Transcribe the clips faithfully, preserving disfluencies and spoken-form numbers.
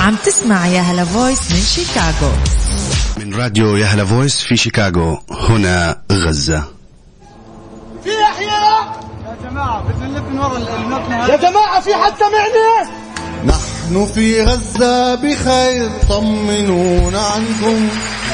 عم تسمع يا هلا فويس من شيكاغو، من راديو يا هلا فويس في شيكاغو. هنا غزة. في أحياء يا جماعة بتلف من ورا المبنى. يا جماعة في حد سمعني؟ نحن في غزة بخير، طمنونا عنكم.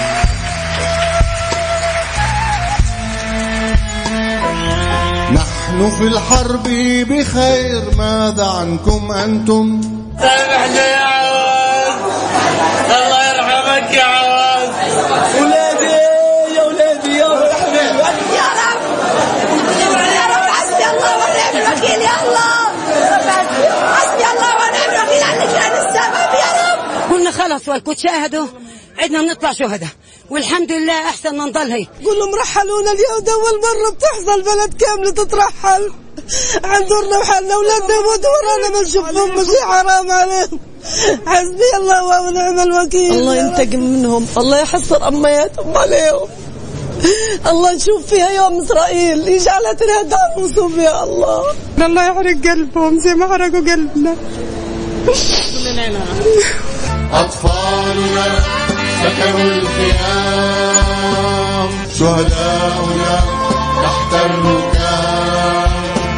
نحن في الحرب بخير، ماذا عنكم أنتم؟ سامحنا يا عوض، الله يرحمك يا عوض. ولادي يا ولادي يا رحمة يا رب يا رب. حسبي الله ونعم الوكيل يا الله، حسبي الله ونعم الوكيل عنك كان السبب يا رب. قلنا خلاص والكل شاهدوا عدنا نطلع شهداء، والحمد لله أحسن ما نضل هيك. قولوا مرحلونا اليوم، أول مرة بتحصل بلد كاملة تترحل عن دورنا وحالنا، أولادنا يموتوا ورانا ما نشوفهم، مش حرام عليهم. حسبي الله ونعم الوكيل. الله ينتقم منهم، الله يحصر أمياتهم عليهم، الله يشوف فيها يوم إسرائيل يجعلها تنهد أنفسهم يا الله. الله يحرق قلبهم زي ما حرقوا قلبنا. أطفالنا سكنوا الخيام، شهداؤنا تحت الركام.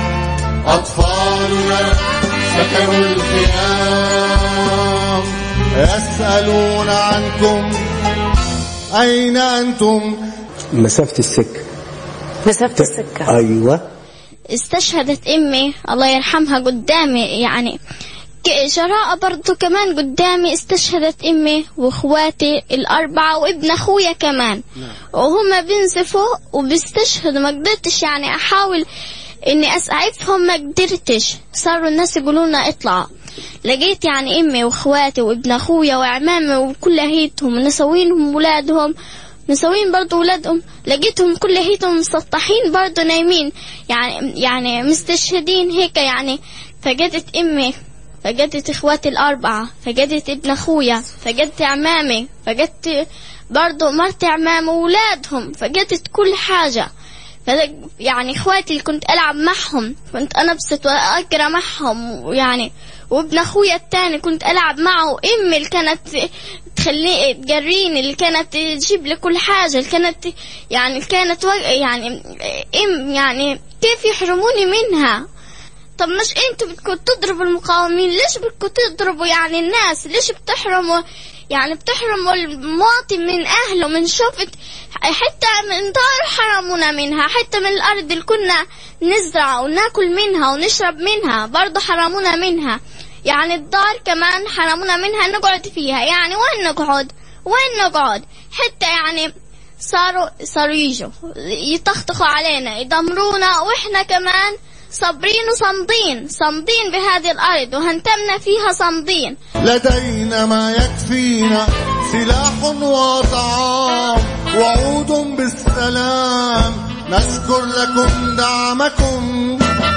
أطفالنا سكنوا الخيام، يسألون عنكم أين أنتم؟ مسافة السكة. مسافة السكة أيوة. استشهدت أمي الله يرحمها قدامي، يعني جراءة برضو كمان قدامي. استشهدت أمي وإخواتي الأربعة وابن أخويا كمان، وهم بينزفوا وبيستشهدوا. ما قدرتش يعني أحاول إني أسعفهم، ما قدرتش. صاروا الناس يقولونا اطلع. لقيت يعني أمي وإخواتي وابن أخويا وعمامي وكل هيتهم نسوينهم ولادهم، مسوين برضو ولادهم. لقيتهم كل هيتهم مسطحين برضو نايمين، يعني يعني مستشهدين هيك يعني. فقدت أمي، فقدت إخواتي الأربعة، فقدت ابن أخويا، فقدت عمامي، فقدت برضو مرتي عمامي وولادهم، فقدت كل حاجة. يعني إخواتي اللي كنت ألعب معهم كنت أنبسط وأقرأ معهم، ويعني وابن أخويا التاني كنت ألعب معه. أمي اللي كانت تخلي تجريني، اللي كانت تجيب لي كل حاجة، اللي كانت يعني كانت يعني أم يعني كيف يحرموني منها؟ طب مش انتوا بدكم تضربوا المقاومين؟ ليش بدكم تضربوا يعني الناس؟ ليش بتحرموا يعني بتحرموا المواطن من أهله، من شوفت حتى من دار حرمونا منها، حتى من الأرض اللي كنا نزرع وناكل منها ونشرب منها برضو حرمونا منها. يعني الدار كمان حرمونا منها نقعد فيها، يعني وين نقعد وين نقعد حتى يعني صاروا صاروا يجوا يطخطخوا علينا يدمرونا، وإحنا كمان صابرين وصمدين صمدين بهذه الأرض وهنتمنا فيها صمدين. لدينا ما يكفينا سلاح وطعام وعود بالسلام، نشكر لكم دعمكم.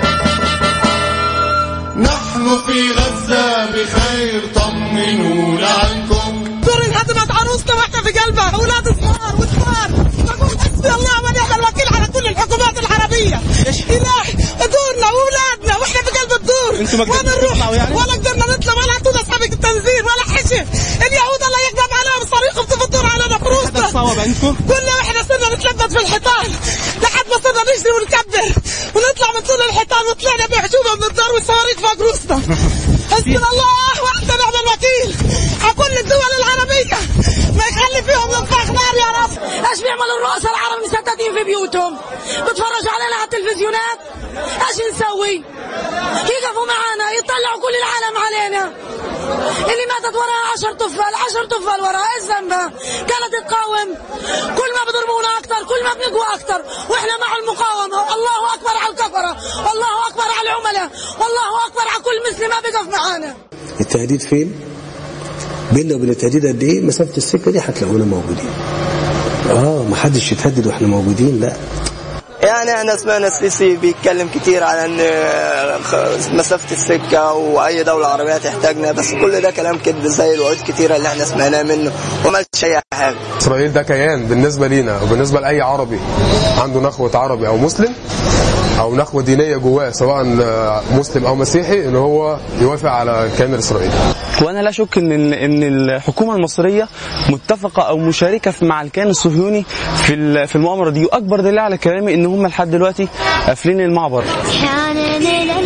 نحن في غزة بخير، طمنونا عنكم. دور انهدمت عروسنا واحنا في قلبها، أولاد الصغار والكبار. نقول حسبي الله ونعم الوكيل على كل الحكومات العربية. إله دورنا وأولادنا واحنا في قلب الدور، ولا نروح يعني؟ ولا قدرنا نطلع، ولا عطونا أصحاب التنزيل ولا حشي. اليهود الله يقدم عليهم صريخهم تفطر علينا فروسنا. كلنا واحنا صرنا نتلبط في الحيطان لحد ما صرنا نجري ونكبر ونطلع من طول الحيطان، وطلعنا بحجومة من الدار والصواريخ فوق روسنا. حسبنا الله وأنت نعم الوكيل على كل الدول العربية، ما يخلي فيهم نفاخ نار يا رب. ايش بيعملوا الرؤساء العرب مسددين في بيوتهم؟ بتفرجوا علينا على التلفزيونات؟ ايش نسوي؟ يقفوا معانا يطلعوا كل العالم علينا. اللي ماتت وراها عشر طفل عشر طفل وراها، ايش ذنبها؟ كانت تقاوم. كل ما بضربونا اكثر كل ما بنقوى اكثر، واحنا مع المقاومه. الله اكبر على الكفره، والله اكبر على العملاء، والله اكبر على كل مسلم ما بيقف معانا. التهديد فين؟ بيننا وبين التهديد قد ايه؟ مسافه السكه دي هتلاقونا موجودين. اه ما حدش يتهدد واحنا موجودين، لا. يا يعني احنا سمعنا السيسي بيتكلم كتير على ان مسافة السكة واي دولة عربية تحتاجنا، بس كل ده كلام كذب زي الوعود كتيرة اللي احنا سمعناها منه وما عملش اي حاجة. اسرائيل ده كيان بالنسبة لينا وبالنسبة لاي عربي عنده نخوة عربي او مسلم او نخوة دينية جواه سواء مسلم او مسيحي ان هو يوافق على الكيان الاسرائيلي. وانا لا شك ان ان الحكومة المصرية متفقة او مشاركة مع الكيان الصهيوني في في المؤامرة دي، واكبر دليل على كلامي ان هم لحد دلوقتي قافلين المعبر. حانن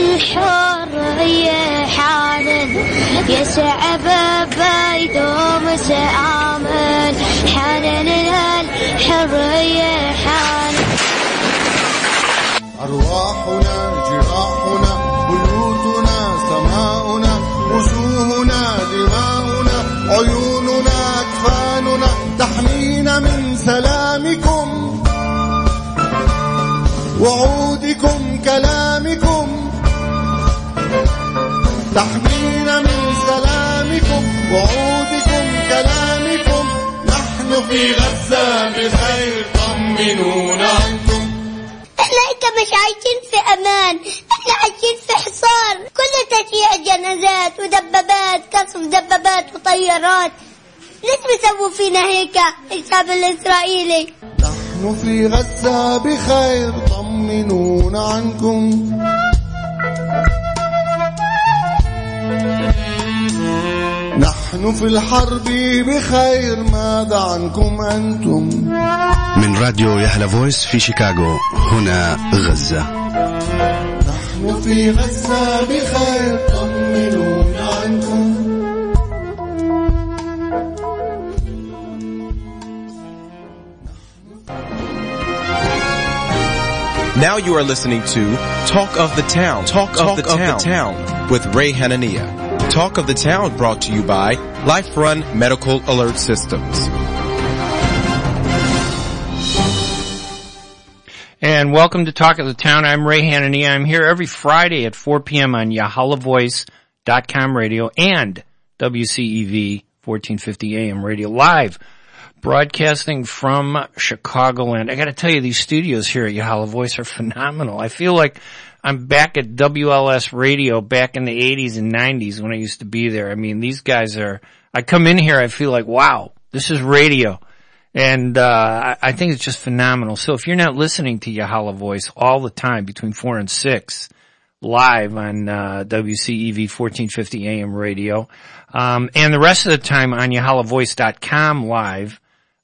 الحرية حانن يسعى بيدهم سآمن حانن الحرية حانن. أرواحنا جراحنا بيوتنا سماؤنا وجوهنا دماؤنا عيوننا أكفاننا تحمينا من سلامكم وعودكم كلامكم تحمينا من سلامكم وعودكم كلامكم. نحن في غزة بخير طمنونا عنكم. احنا انت مش عايشين في امان، احنا عايشين في حصار، كل تشييع جنازات ودبابات قصف دبابات وطيارات. ليش بيسووا فينا هيك الشعب الاسرائيلي؟ نحن في غزة بخير طمنونا عنكم. نحن في الحرب بخير ماذا عنكم أنتم؟ من راديو يهلا فويس في شيكاغو، هنا غزة. نحن في غزة بخير طمنونا عنكم. Now you are listening to Talk of the Town, Talk, Talk of, the, of town. the Town with Ray Hanania. Talk of the Town brought to you by Life Run Medical Alert Systems. And welcome to Talk of the Town. I'm Ray Hanania. I'm here every Friday at four p.m. on Yahala Voice dot com radio and W C E V fourteen fifty A M radio live. Broadcasting from Chicagoland. I got to tell you, these studios here at Yahala Voice are phenomenal. I feel like I'm back at W L S Radio back in the eighties and nineties when I used to be there. I mean, these guys are, I come in here, I feel like, wow, this is radio. And, uh, I think it's just phenomenal. So if you're not listening to Yahala Voice all the time between four and six live on, uh, W C E V fourteen fifty A M radio, um, and the rest of the time on Yahala Voice dot com live,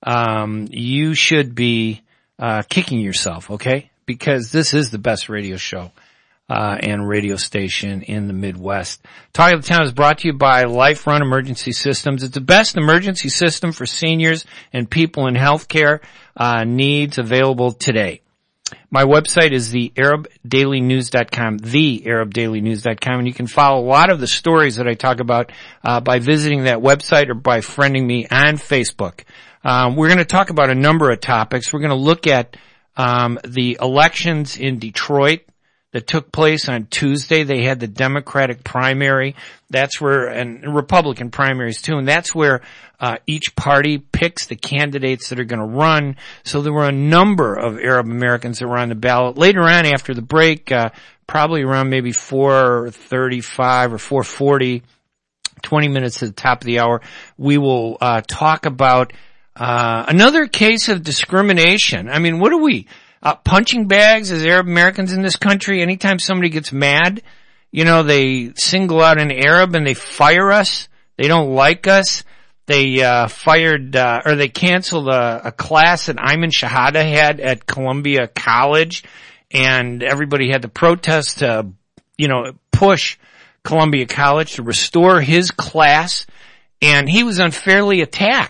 um, you should be, uh, kicking yourself, okay? Because this is the best radio show, uh, and radio station in the Midwest. Talk of the Town is brought to you by Life Run Emergency Systems. It's the best emergency system for seniors and people in healthcare, uh, needs available today. My website is the Arab Daily News dot com, the Arab Daily News dot com, and you can follow a lot of the stories that I talk about, uh, by visiting that website or by friending me on Facebook. Um, we're going to talk about a number of topics. We're going to look at Um, the elections in Detroit that took place on Tuesday. They had the Democratic primary. That's where, and Republican primaries too, and that's where, uh, each party picks the candidates that are going to run. So there were a number of Arab Americans that were on the ballot. Later on after the break, uh, probably around maybe four thirty-five or four forty, twenty minutes to the top of the hour, we will, uh, talk about Uh, another case of discrimination. I mean, what are we, uh, punching bags as Arab Americans in this country? Anytime somebody gets mad, you know, they single out an Arab and they fire us. They don't like us. They, uh, fired, uh, or they canceled a, a class that Ayman Shahada had at Columbia College, and everybody had to protest to, you know, push Columbia College to restore his class, and he was unfairly attacked.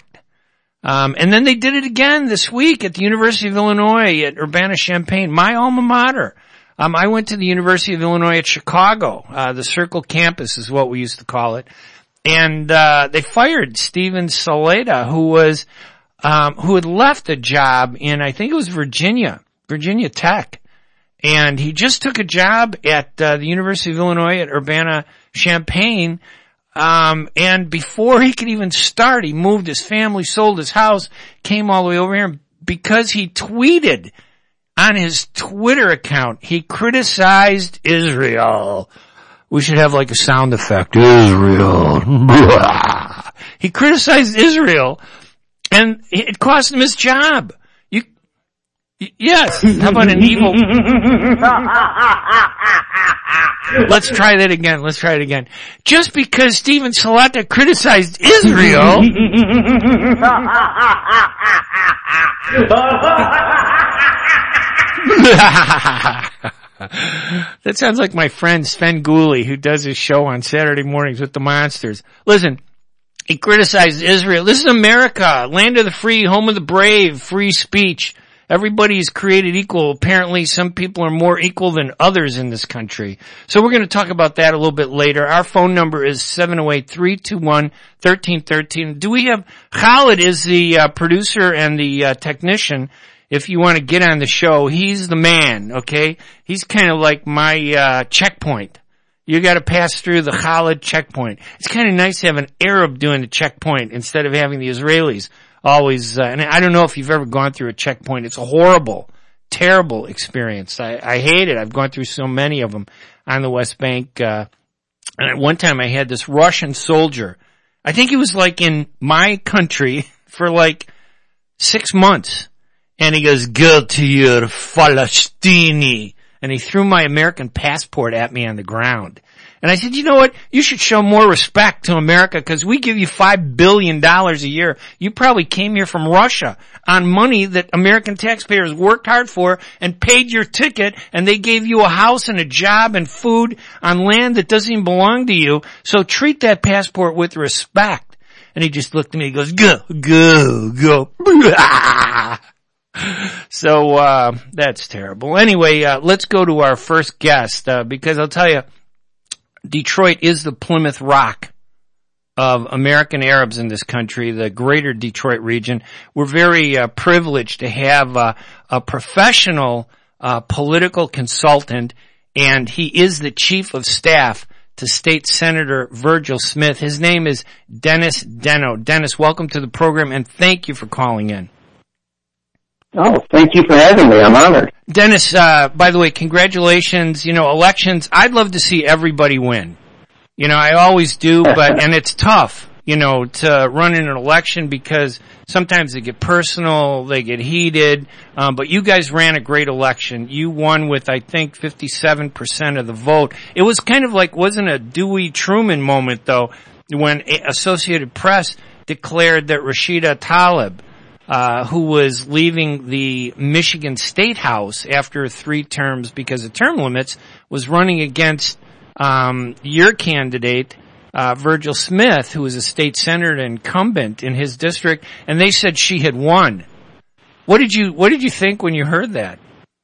Um, and then they did it again this week at the University of Illinois at Urbana-Champaign, my alma mater. Um, I went to the University of Illinois at Chicago. Uh, the Circle campus is what we used to call it. And, uh, they fired Steven Saleda, who was, um, who had left a job in, I think it was Virginia, Virginia Tech. And he just took a job at, uh, the University of Illinois at Urbana-Champaign. Um, and before he could even start, he moved his family, sold his house, came all the way over here because he tweeted on his Twitter account, he criticized Israel. We should have like a sound effect. Israel. He criticized Israel, and it cost him his job. You, yes. How about an evil? Let's try that again. Let's try it again. Just because Steven Salata criticized Israel. That sounds like my friend Sven Gooley, who does his show on Saturday mornings with the Monsters. Listen, he criticized Israel. This is America, land of the free, home of the brave, free speech. Everybody is created equal. Apparently, some people are more equal than others in this country. So we're going to talk about that a little bit later. Our phone number is seven oh eight, three two one, one three one three. Do we have, Khalid is the uh, producer and the uh, technician. If you want to get on the show, he's the man, okay? He's kind of like my uh checkpoint. You got to pass through the Khalid checkpoint. It's kind of nice to have an Arab doing the checkpoint instead of having the Israelis always. Uh, and I don't know if you've ever gone through a checkpoint. It's a horrible, terrible experience. I, I hate it. I've gone through so many of them on the West Bank. Uh, and at one time I had this Russian soldier. I think he was like in my country for like six months. And he goes, go to your Falastini. And he threw my American passport at me on the ground. And I said, you know what? You should show more respect to America because we give you five billion dollars a year. You probably came here from Russia on money that American taxpayers worked hard for and paid your ticket, and they gave you a house and a job and food on land that doesn't even belong to you. So treat that passport with respect. And he just looked at me and goes, go, go, go. So, uh, that's terrible. Anyway, uh, let's go to our first guest, uh, because I'll tell you, Detroit is the Plymouth Rock of American Arabs in this country, the greater Detroit region. We're very, uh, privileged to have, uh, a professional, uh, political consultant, and he is the chief of staff to State Senator Virgil Smith. His name is Dennis Deno. Dennis, welcome to the program, and thank you for calling in. Oh, thank you for having me. I'm honored. Dennis, uh, by the way, congratulations. You know, elections, I'd love to see everybody win. You know, I always do, but, and it's tough, you know, to run in an election because sometimes they get personal, they get heated, um, but you guys ran a great election. You won with, I think, fifty-seven percent of the vote. It was kind of like, wasn't a Dewey Truman moment, though, when Associated Press declared that Rashida Tlaib, Uh, who was leaving the Michigan State House after three terms because of term limits, was running against um, your candidate, uh, Virgil Smith, who was a state senator incumbent in his district, and they said she had won. What did you What did you think when you heard that?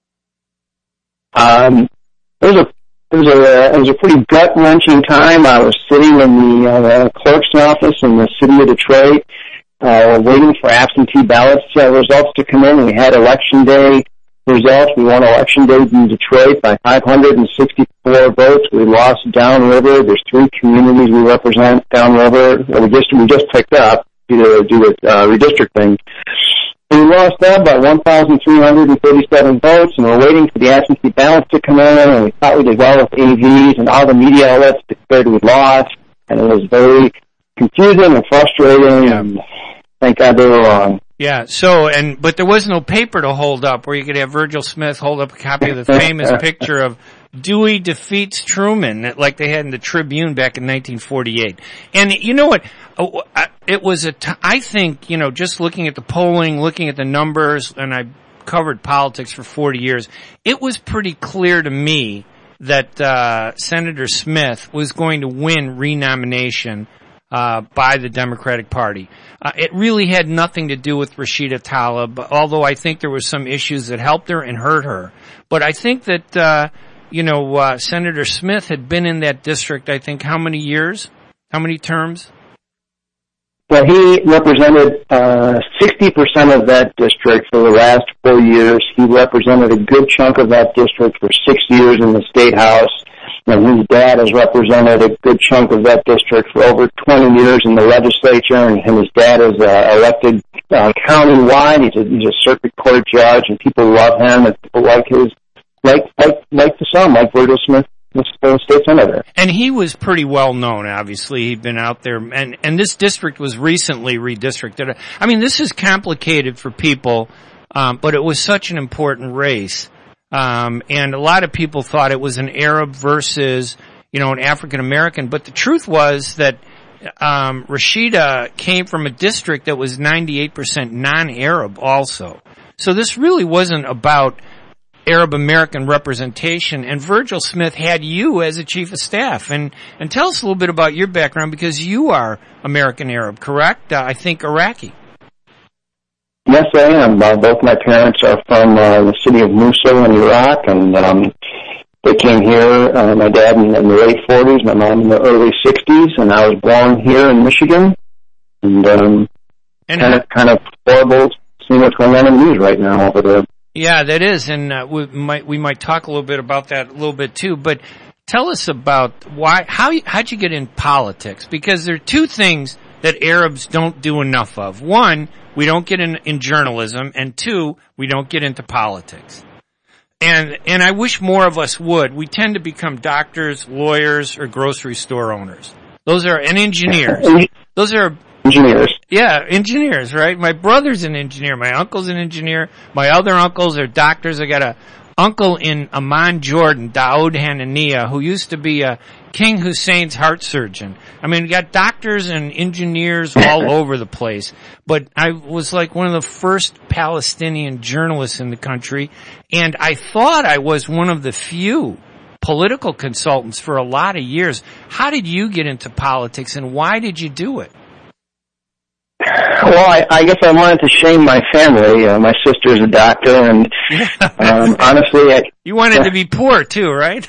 Um, it was a it was a it was a pretty gut wrenching time. I was sitting in the uh, clerk's office in the city of Detroit. Uh, waiting for absentee ballots uh, results to come in. We had election day results. We won election day in Detroit by five hundred sixty-four votes. We lost downriver. There's three communities we represent downriver that we just we just picked up due to due to uh, redistricting. We lost that by one thousand three hundred thirty-seven votes, and we're waiting for the absentee ballots to come in. And we thought we did well with A Vs, and all the media outlets declared we lost, and it was very confusing and frustrating. Yeah. And thank God they were wrong. Yeah, so, and, but there was no paper to hold up where you could have Virgil Smith hold up a copy of the famous picture of Dewey defeats Truman, like they had in the Tribune back in nineteen forty-eight. And you know what? It was a, t- I think, you know, just looking at the polling, looking at the numbers, and I covered politics for forty years, it was pretty clear to me that, uh, Senator Smith was going to win renomination Uh, by the Democratic Party. Uh, it really had nothing to do with Rashida Tlaib, although I think there were some issues that helped her and hurt her. But I think that, uh, you know, uh, Senator Smith had been in that district, I think, how many years? How many terms? Well, he represented uh sixty percent of that district for the last four years. He represented a good chunk of that district for six years in the State House. And his dad has represented a good chunk of that district for over twenty years in the legislature, and, and his dad is uh, elected uh, county-wide. He's a, he's a circuit court judge, and people love him, and people like his, like like like the son, like Virgil Smith, the state senator. And he was pretty well known, obviously. He'd been out there, and, and this district was recently redistricted. I mean, this is complicated for people, um, but it was such an important race. Um, and a lot of people thought it was an Arab versus, you know, an African American. But the truth was that, um, Rashida came from a district that was ninety-eight percent non-Arab also. So this really wasn't about Arab American representation. And Virgil Smith had you as a chief of staff. And, and tell us a little bit about your background, because you are American Arab, correct? Uh, I think Iraqi. Yes, I am. Uh, both my parents are from uh, the city of Mosul in Iraq, and um, they came here, uh, my dad in, in the late forties, my mom in the early sixties, and I was born here in Michigan. And, um, and kind of kind of horrible seeing what's going on in the news right now over there. Yeah, that is, and uh, we might we might talk a little bit about that a little bit too. But tell us about why how how'd you get in politics? Because there are two things that Arabs don't do enough of. One, we don't get in, in journalism, and two, we don't get into politics. And, and I wish more of us would. We tend to become doctors, lawyers, or grocery store owners. Those are, and engineers. Those are, engineers. Yeah, engineers, right? My brother's an engineer. My uncle's an engineer. My other uncles are doctors. I got a uncle in Amman, Jordan, Daoud Hanania, who used to be a King Hussein's heart surgeon. I mean, we got doctors and engineers all over the place. But I was like one of the first Palestinian journalists in the country, and I thought I was one of the few political consultants for a lot of years. How did you get into politics, and why did you do it? Well, I, I guess I wanted to shame my family. Uh, my sister's a doctor, and um, honestly, I, you wanted uh, to be poor too, right?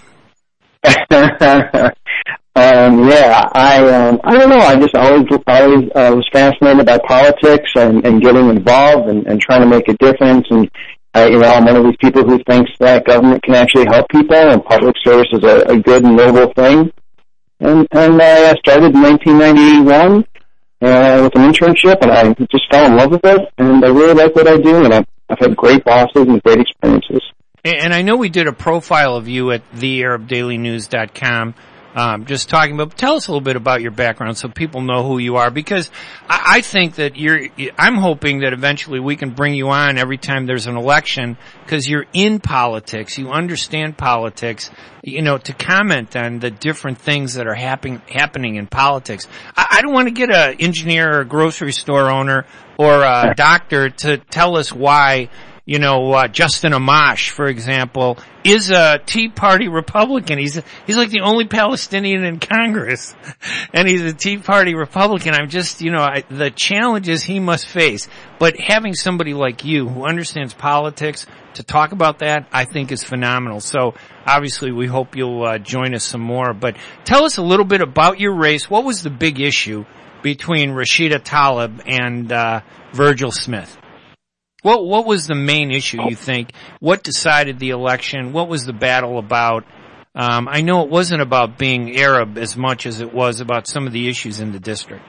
um, yeah, I um, I don't know. I just always always uh, was fascinated by politics and, and getting involved and, and trying to make a difference. And I, you know, I'm one of these people who thinks that government can actually help people, and public service is a, a good and noble thing. And and I started in nineteen ninety-one. Uh, with an internship, and I just fell in love with it, and I really like what I do, and I've, I've had great bosses and great experiences. And I know we did a profile of you at the arab daily news dot com, um, just talking about, tell us a little bit about your background so people know who you are, because I, I think that you're, I'm hoping that eventually we can bring you on every time there's an election, because you're in politics, you understand politics, you know, to comment on the different things that are happen, happening in politics. I, I don't want to get an engineer or a grocery store owner or a doctor to tell us why, you know, uh, Justin Amash, for example, is a Tea Party Republican. He's he's like the only Palestinian in Congress, and he's a Tea Party Republican. I'm just, you know, I, the challenges he must face. But having somebody like you who understands politics to talk about that, I think is phenomenal. So obviously we hope you'll uh, join us some more. But tell us a little bit about your race. What was the big issue between Rashida Tlaib and uh, Virgil Smith? What what was the main issue, you think? What decided the election? What was the battle about? Um, I know it wasn't about being Arab as much as it was about some of the issues in the district.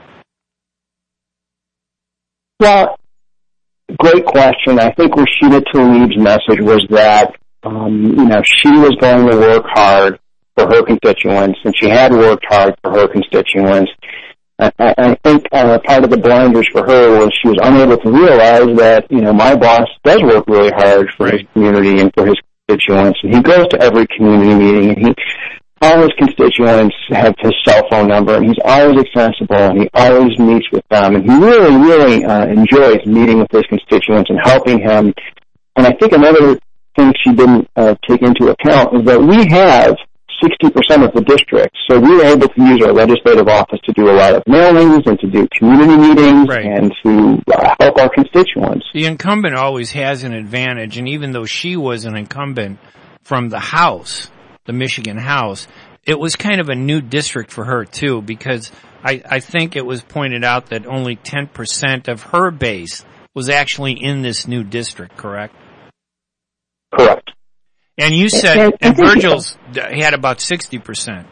Well, great question. I think Rashida Tlaib's message was that, um, you know, she was going to work hard for her constituents, and she had worked hard for her constituents. I, I think uh, part of the blinders for her was she was unable to realize that, you know, my boss does work really hard for his community and for his constituents. And he goes to every community meeting, and he, all his constituents have his cell phone number, and he's always accessible, and he always meets with them. And he really, really uh, enjoys meeting with his constituents and helping him. And I think another thing she didn't uh, take into account is that we have sixty percent of the district. So we were able to use our legislative office to do a lot of mailings and to do community meetings right. and to uh, help our constituents. The incumbent always has an advantage, and even though she was an incumbent from the House, the Michigan House, it was kind of a new district for her too, because I, I think it was pointed out that only ten percent of her base was actually in this new district, correct? Correct. And you said, And- and, and think- Virgil's had about sixty percent.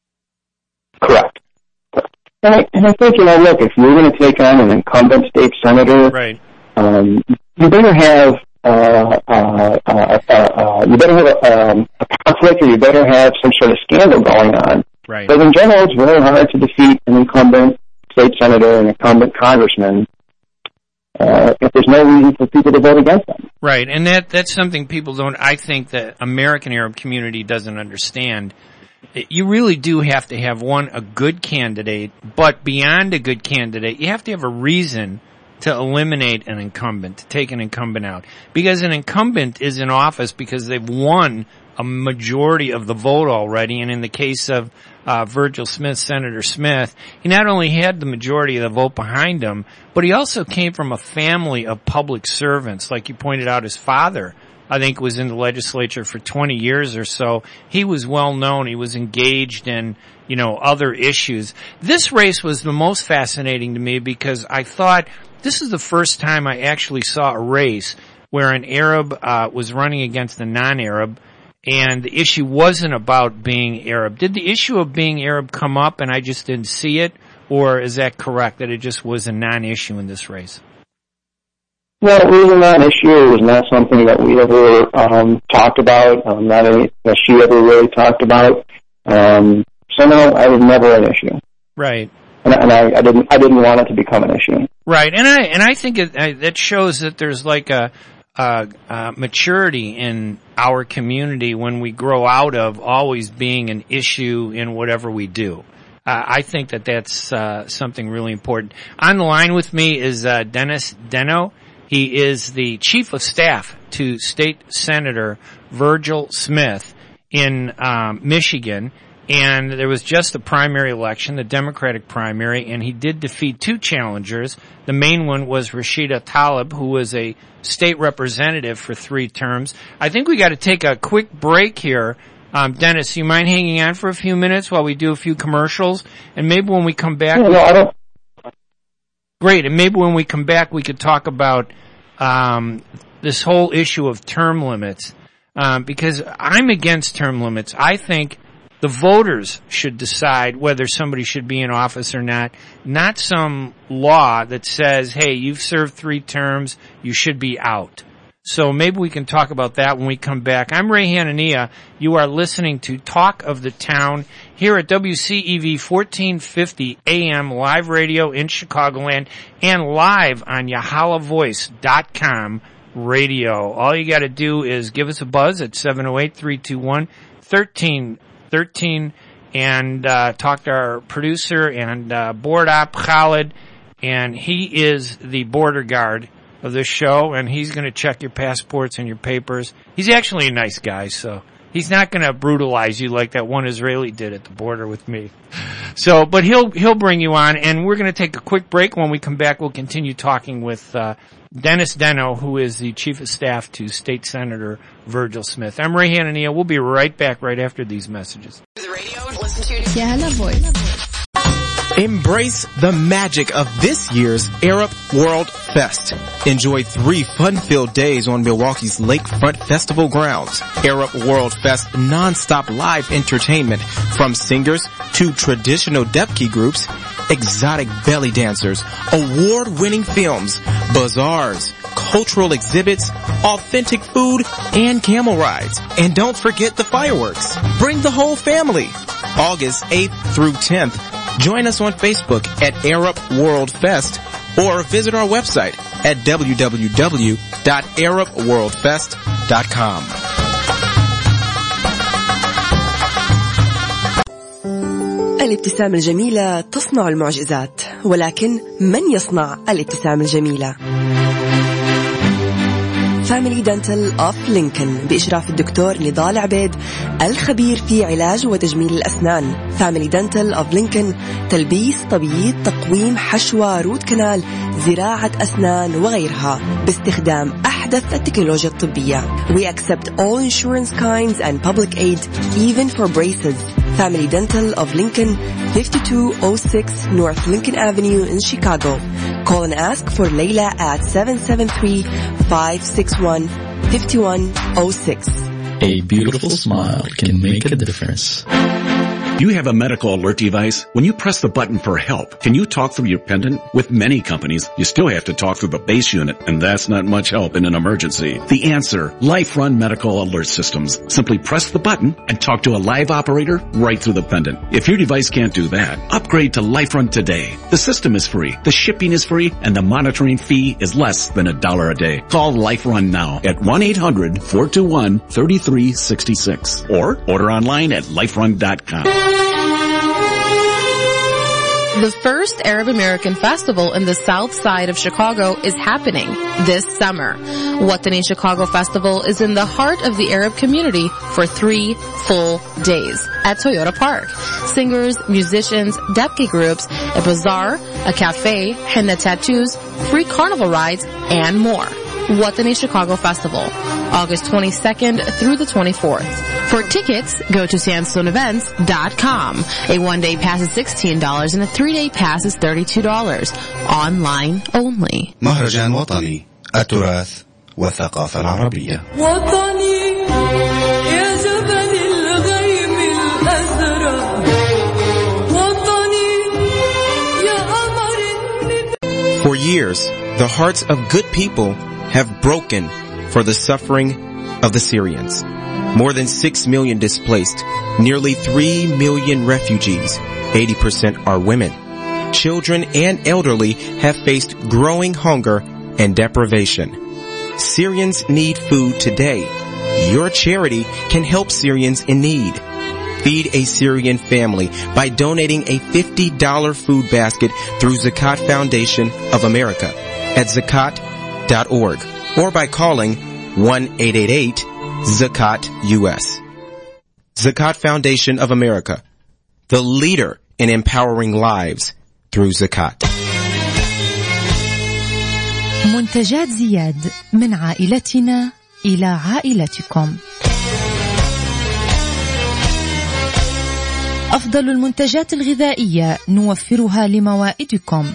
Correct. And I, and I think, you know, look, if you're going to take on an incumbent state senator, right. um, you better have uh, uh, uh, uh, uh, you better have a, um, a conflict, or you better have some sort of scandal going on. Right. Because in general, it's very hard to defeat an incumbent state senator and incumbent congressman uh, if there's no reason for people to vote against them. Right, and that that's something people don't, I think the American Arab community doesn't understand. You really do have to have, one, a good candidate, but beyond a good candidate, you have to have a reason to eliminate an incumbent, to take an incumbent out. Because an incumbent is in office because they've won a majority of the vote already, and in the case of uh, Virgil Smith, Senator Smith, he not only had the majority of the vote behind him, but he also came from a family of public servants. Like you pointed out, his father, I think, was in the legislature for twenty years or so. He was well known. He was engaged in, you know, other issues. This race was the most fascinating to me because I thought this is the first time I actually saw a race where an Arab uh, was running against a non-Arab, and the issue wasn't about being Arab. Did the issue of being Arab come up and I just didn't see it? Or is that correct, that it just was a non-issue in this race? Well, it was a non-issue. It was not something that we ever um, talked about, um, not any, that she ever really talked about. Um, so no, I was never an issue. Right. And, and I, I didn't, I didn't want it to become an issue. Right, and I and I think it, I, that shows that there's like a, a, a maturity in our community when we grow out of always being an issue in whatever we do. Uh, I think that that's uh, something really important. On the line with me is uh, Dennis Deno. He is the chief of staff to State Senator Virgil Smith in um, Michigan. And there was just the primary election, the Democratic primary, and he did defeat two challengers. The main one was Rashida Tlaib, who was a state representative for three terms. I think we got to take a quick break here. Um, Dennis, you mind hanging on for a few minutes while we do a few commercials? And maybe when we come back... No, no, I don't... Great, and maybe when we come back we could talk about um, this whole issue of term limits. Um, because I'm against term limits. I think the voters should decide whether somebody should be in office or not, not some law that says, hey, you've served three terms, you should be out. So maybe we can talk about that when we come back. I'm Ray Hanania. You are listening to Talk of the Town here at W C E V fourteen fifty A M live radio in Chicagoland and live on Yahala Voice dot com radio. All you got to do is give us a buzz at seven oh eight, three two one, one three one three and uh, talk to our producer and uh, board op Khalid, and he is the border guard of this show, and he's going to check your passports and your papers. He's actually a nice guy, so he's not going to brutalize you like that one Israeli did at the border with me. So, but he'll he'll bring you on, and we're going to take a quick break. When we come back, we'll continue talking with uh, Dennis Deno, who is the chief of staff to State Senator Virgil Smith. I'm Ray Hanania. We'll be right back right after these messages. The radio, listen to Yahala Voice. Embrace the magic of this year's Arab World Fest. Enjoy three fun-filled days on Milwaukee's Lakefront Festival grounds. Arab World Fest non-stop live entertainment from singers to traditional Debki groups, exotic belly dancers, award-winning films, bazaars, cultural exhibits, authentic food, and camel rides. And don't forget the fireworks. Bring the whole family. August eighth through tenth. Join us on Facebook at Arab World Fest or visit our website at w w w dot arab world fest dot com. الابتسامة الجميلة تصنع المعجزات، ولكن من يصنع الابتسامة الجميلة؟ فاميلي دنتل أوف لينكن بإشراف الدكتور نضال عبيد الخبير في علاج وتجميل الأسنان. فاميلي دنتل أوف لينكن تلبيس، تبييض، تقويم، حشوة، روت كنال، زراعة أسنان وغيرها باستخدام أحدث التكنولوجيا الطبية. We accept all insurance kinds and public aid, even for braces. Family Dental of Lincoln, fifty-two oh six North Lincoln Avenue in Chicago. Call and ask for Layla at seven seven three, five six one, five one oh six. A beautiful smile can make a difference. You have a medical alert device? When you press the button for help, can you talk through your pendant? With many companies, you still have to talk through the base unit, and that's not much help in an emergency. The answer, Life-Run Medical Alert Systems. Simply press the button and talk to a live operator right through the pendant. If your device can't do that, upgrade to Life-Run today. The system is free, the shipping is free, and the monitoring fee is less than a dollar a day. Call Life-Run now at one eight hundred, four two one, three three six six or order online at liferun dot com. The first Arab American Festival in the south side of Chicago is happening this summer. Watani Chicago Festival is in the heart of the Arab community for three full days at Toyota Park. Singers, musicians, Debke groups, a bazaar, a cafe, henna tattoos, free carnival rides, and more. Watani Chicago Festival, August twenty-second through the twenty-fourth. For tickets, go to sandstone events dot com. A one-day pass is sixteen dollars and a three-day pass is thirty-two dollars. Online only. مهرجان وطني، التراث والثقافة العربية. وطني يا جبل الغيم الأزرق، وطني يا قمر. For years, the hearts of good people have broken for the suffering of the Syrians. More than six million displaced, nearly three million refugees, eighty percent are women. Children and elderly have faced growing hunger and deprivation. Syrians need food today. Your charity can help Syrians in need. Feed a Syrian family by donating a fifty dollars food basket through Zakat Foundation of America at zakat dot org or by calling one eight eight eight Zakat U S. Zakat Foundation of America, the leader in empowering lives through Zakat. منتجات زياد، من عائلتنا إلى عائلتكم. أفضل المنتجات الغذائية نوفرها لموائدكم.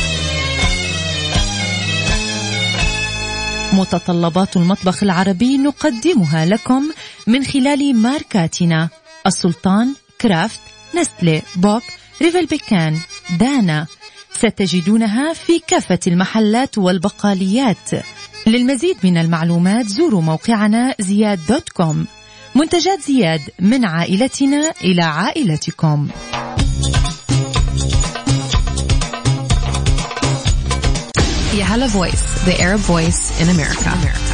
متطلبات المطبخ العربي نقدمها لكم من خلال ماركاتنا: السلطان، كرافت، نستلي، بوك، ريفل بيكان، دانا. ستجدونها في كافة المحلات والبقاليات. للمزيد من المعلومات زوروا موقعنا زياد دوت كوم. منتجات زياد، من عائلتنا إلى عائلتكم. Yahala Voice, the Arab voice in America. America.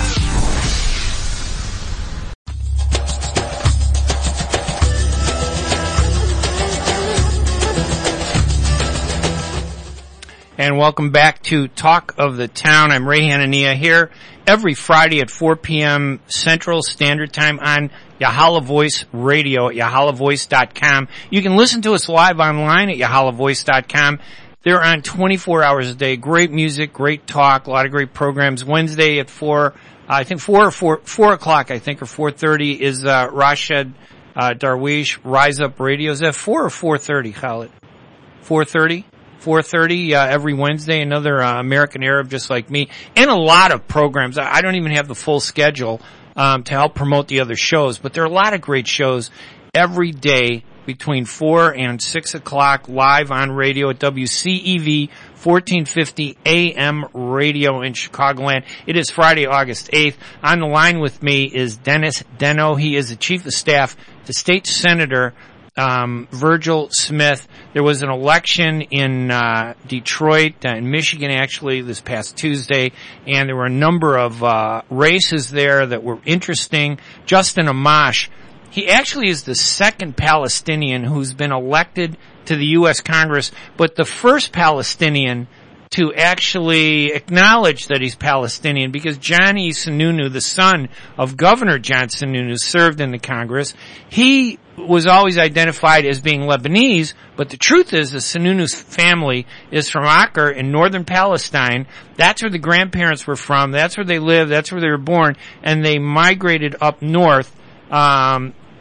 And welcome back to Talk of the Town. I'm Ray Hanania here every Friday at four p.m. Central Standard Time on Yahala Voice Radio at yahala voice dot com. You can listen to us live online at yahala voice dot com. They're on twenty-four hours a day. Great music, great talk, a lot of great programs. Wednesday at four, uh, I think four or four, four o'clock, I think, or four thirty is, uh, Rashid, uh, Darwish, Rise Up Radio. Is that four or four thirty, Khalid? four thirty? four thirty, uh, every Wednesday, another, uh, American Arab just like me. And a lot of programs. I, I don't even have the full schedule, um, to help promote the other shows, but there are a lot of great shows every day between four and six o'clock live on radio at W C E V fourteen fifty A M radio in Chicagoland. It is Friday, August eighth. On the line with me is Dennis Deno. He is the Chief of Staff to State Senator um Virgil Smith. There was an election in uh Detroit, uh, in Michigan actually, this past Tuesday, and there were a number of uh races there that were interesting. Justin Amash, he actually is the second Palestinian who's been elected to the U S Congress, but the first Palestinian to actually acknowledge that he's Palestinian, because Johnny Sununu, the son of Governor John Sununu, served in the Congress. He was always identified as being Lebanese, but the truth is the Sununu's family is from Acre in northern Palestine. That's where the grandparents were from. That's where they lived. That's where they were born. And they migrated up north, um,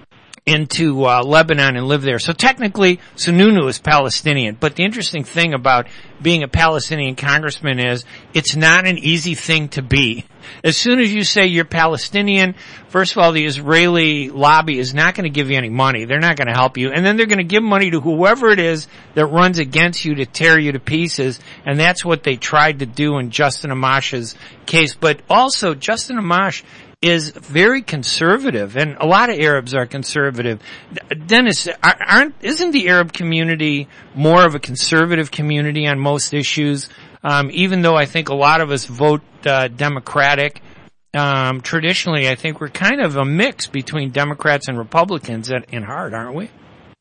into uh, Lebanon and live there. So technically, Sununu is Palestinian. But the interesting thing about being a Palestinian congressman is it's not an easy thing to be. As soon as you say you're Palestinian, first of all, the Israeli lobby is not going to give you any money. They're not going to help you. And then they're going to give money to whoever it is that runs against you to tear you to pieces. And that's what they tried to do in Justin Amash's case. But also, Justin Amash is very conservative, and a lot of Arabs are conservative. Dennis, aren't, isn't the Arab community more of a conservative community on most issues? Um, even though I think a lot of us vote uh, Democratic, um, traditionally I think we're kind of a mix between Democrats and Republicans at, in heart, aren't we?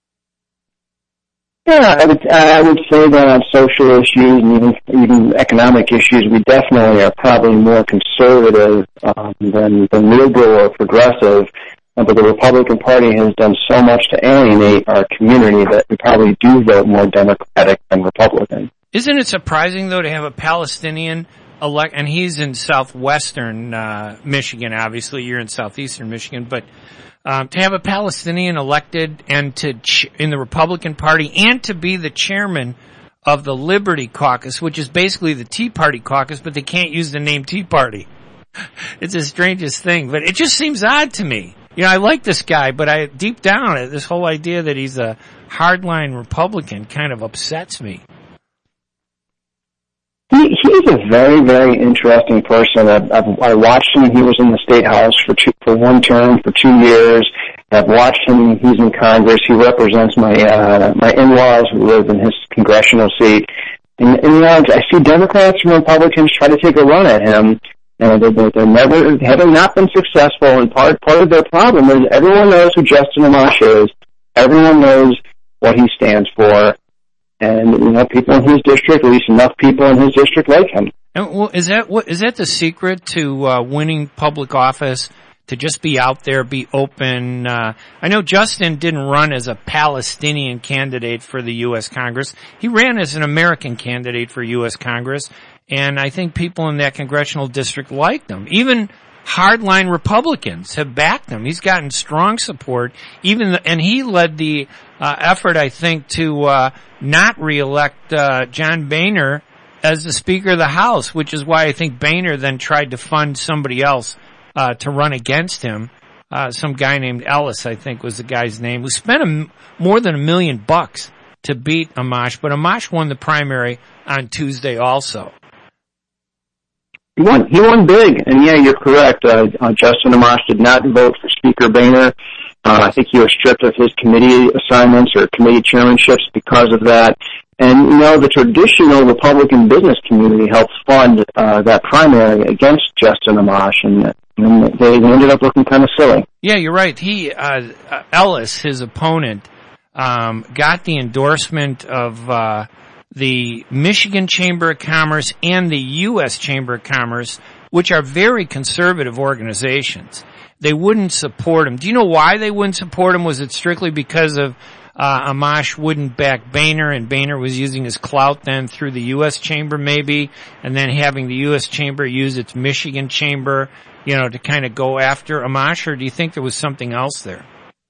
Yeah, I would, I would say that on social issues and even, even economic issues, we definitely are probably more conservative um, than, than liberal or progressive. Uh, but the Republican Party has done so much to alienate our community that we probably do vote more Democratic than Republican. Isn't it surprising, though, to have a Palestinian elect, and he's in southwestern uh, Michigan, obviously, you're in southeastern Michigan, but Um, to have a Palestinian elected and to ch- in the Republican Party and to be the chairman of the Liberty Caucus, which is basically the Tea Party caucus, but they can't use the name Tea Party. It's the strangest thing, but it just seems odd to me. You know, I like this guy, but I deep down, this whole idea that he's a hardline Republican kind of upsets me. He, he's a very, very interesting person. I've, I've, I watched him. He was in the State House for two, for one term for two years. I've watched him. He's in Congress. He represents my uh, my in-laws who live in his congressional seat. And, and you know, I see Democrats and Republicans try to take a run at him, and they're, they're, they're never having not been successful. And part part of their problem is everyone knows who Justin Amash is. Everyone knows what he stands for. And, you know, people in his district, at least enough people in his district like him. And, well, is that what, is that the secret to, uh, winning public office? To just be out there, be open? Uh, I know Justin didn't run as a Palestinian candidate for the U S Congress. He ran as an American candidate for U S Congress. And I think people in that congressional district liked him. Even hardline Republicans have backed him. He's gotten strong support. Even the, and he led the uh, effort, I think, to uh, not reelect uh, John Boehner as the Speaker of the House, which is why I think Boehner then tried to fund somebody else uh, to run against him. Uh, some guy named Ellis, I think, was the guy's name, who spent a, more than a million bucks to beat Amash, but Amash won the primary on Tuesday also. He won. He won big, and yeah, you're correct. Uh, uh, Justin Amash did not vote for Speaker Boehner. Uh, I think he was stripped of his committee assignments or committee chairmanships because of that. And you know, the traditional Republican business community helped fund uh, that primary against Justin Amash, and, and they ended up looking kind of silly. Yeah, you're right. He uh, Ellis, his opponent, um, got the endorsement of. Uh, the Michigan Chamber of Commerce and the U S Chamber of Commerce, which are very conservative organizations. They wouldn't support him. Do you know why they wouldn't support him? Was it strictly because of uh, Amash wouldn't back Boehner, and Boehner was using his clout then through the U S Chamber maybe, and then having the U S Chamber use its Michigan Chamber, you know, to kind of go after Amash, or do you think there was something else there?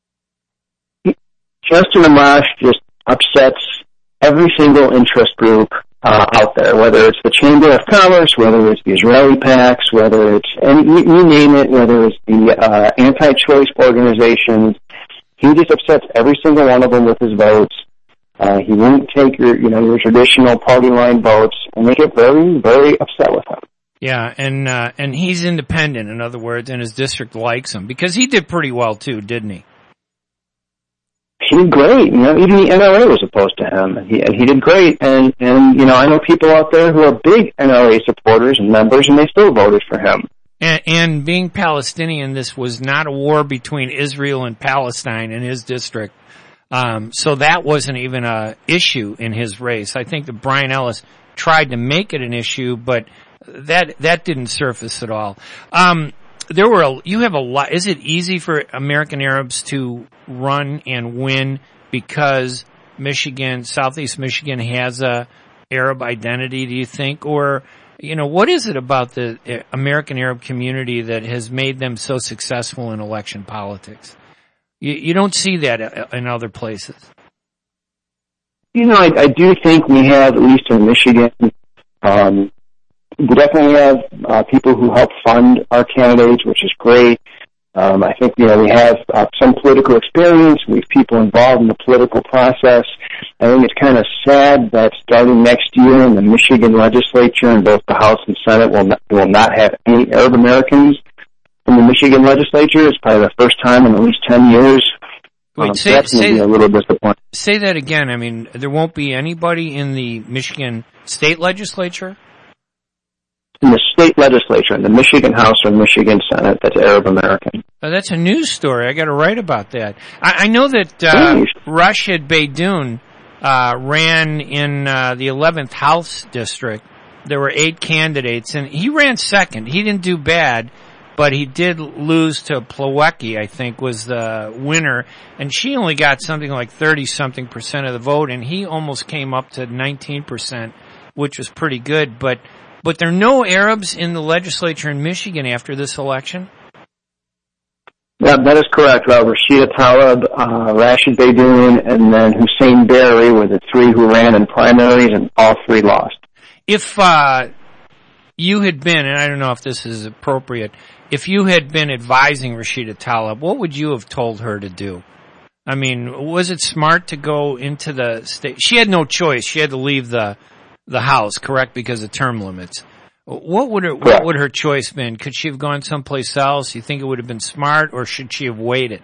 Justin Amash just upsets every single interest group uh, out there, whether it's the Chamber of Commerce, whether it's the Israeli PACs, whether it's, and you, you name it, whether it's the uh, anti-choice organizations. He just upsets every single one of them with his votes. Uh, he won't take your, you know, your traditional party line votes, and they get very, very upset with him. Yeah, and uh, and he's independent, in other words, and his district likes him, because he did pretty well too, didn't he? He did great, you know, even the N R A was opposed to him, and he, and he did great, and, and, you know, I know people out there who are big N R A supporters and members, and they still voted for him. And, and being Palestinian, this was not a war between Israel and Palestine in his district, um, so that wasn't even a issue in his race. I think that Brian Ellis tried to make it an issue, but that, that didn't surface at all. Um, There were a, you have a lot. Is it easy for American Arabs to run and win because Michigan, Southeast Michigan has a Arab identity, do you think? Or, you know, what is it about the American Arab community that has made them so successful in election politics? You, you don't see that in other places. You know, I, I do think we have, at least in Michigan, um, we definitely have uh, people who help fund our candidates, which is great. Um, I think, you know, we have uh, some political experience. We have people involved in the political process. I think it's kind of sad that starting next year in the Michigan legislature, in both the House and Senate, will not, will not have any Arab Americans in the Michigan legislature. It's probably the first time in at least ten years. Wait, um, say, so that's going to be a little disappointing. Say that again. I mean, there won't be anybody in the Michigan state legislature? In the state legislature, in the Michigan House or Michigan Senate, that's Arab American. Oh, that's a news story. I got to write about that. I, I know that uh, Rashid Beydoun uh, ran in uh, the eleventh House district. There were eight candidates, and he ran second. He didn't do bad, but he did lose to Plawecki, I think, was the winner. And she only got something like thirty-something percent of the vote, and he almost came up to nineteen percent, which was pretty good. But But there are no Arabs in the legislature in Michigan after this election? Yeah, that is correct. Uh, Rashida Tlaib, uh, Rashid Beydoun, and then Hussein Berry were the three who ran in primaries, and all three lost. If uh, you had been, and I don't know if this is appropriate, if you had been advising Rashida Tlaib, what would you have told her to do? I mean, was it smart to go into the state? She had no choice. She had to leave the the House, correct, because of term limits. What would her, what would her choice been? Could she have gone someplace else? You think it would have been smart, or should she have waited?